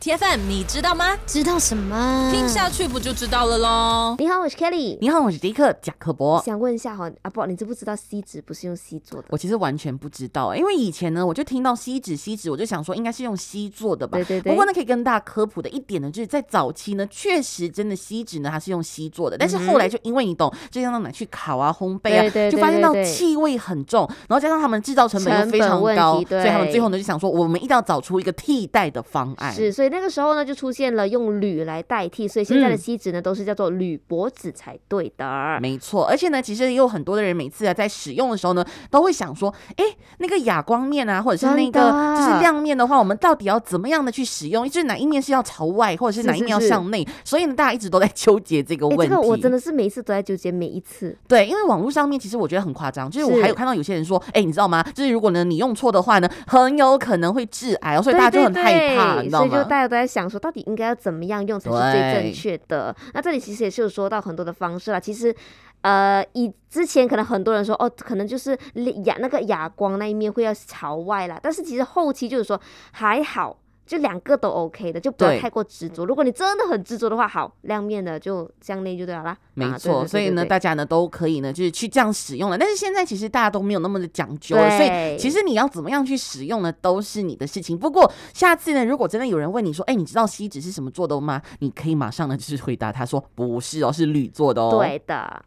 TFM 你知道吗？ 知道什么？ 听下去不就知道了咯。 你好，我是 Kelly。 你好，我是迪克贾克伯。 想问一下哈，不，你知不知道锡纸不是用锡做的？ 我其实完全不知道，因为以前呢，我就听到锡纸，我就想说应该是用锡做的吧。 对。 不过呢，可以跟大家科普的一点呢，就是在早期呢，确实真的锡纸呢它是用锡做的，但是后来就因为你懂，就像拿去烤啊、烘焙啊， 对就发现到气味很重，然后加上他们制造成本又非常高，所以他们最后呢就想说，我们一定要找出一个替代的方案。 是，所以那个时候呢就出现了用铝来代替，所以现在的锡纸呢都是叫做铝箔纸才对的。 没错，而且呢，其实也有很多的人每次在使用的时候呢，都会想说，那个哑光面啊，或者是那个就是亮面的话，我们到底要怎么样的去使用？就是哪一面是要朝外，或者是哪一面要向内？所以呢，大家一直都在纠结这个问题。 这个我真的是每一次都在纠结，每一次。 对，因为网络上面其实我觉得很夸张，就是我还有看到有些人说，你知道吗？就是如果呢你用错的话呢，很有可能会致癌，所以大家就很害怕，你知道吗？ 所以就大家都在想说，到底应该要怎么样用才是最正确的？那这里其实也是有说到很多的方式啦。其实，以之前可能很多人说，可能就是那个哑光那一面会要朝外啦，但是其实后期就是说还好。就两个都 OK 的，就不要太过执着。如果你真的很执着的话，好，亮面的就向内就对了啦。 没错，所以呢，大家呢都可以呢，就是去这样使用了。但是现在其实大家都没有那么的讲究了，所以其实你要怎么样去使用呢，都是你的事情。不过下次呢，如果真的有人问你说，你知道锡纸是什么做的吗？你可以马上呢就是回答他说，不是哦，是铝做的哦。 对的。